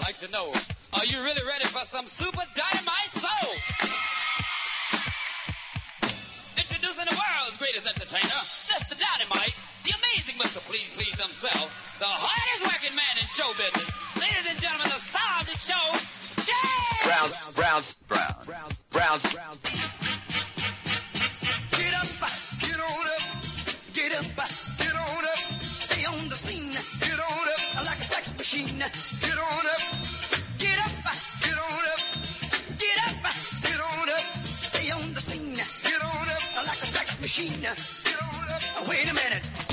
like to know, are you really ready for some super dynamite soul? Introducing the world's greatest entertainer, Mr. Dynamite, the amazing Mr. Please Please himself, the hardest working man in show business. Ladies and gentlemen, the star of the show, Jay! Brown. Get up, get on up, get up, get on up, stay on the scene, get on up, like a sex machine, get on up, get up, get on up, get up, get on up, stay on the scene, get on up, like a sex machine, get on up. Wait a minute.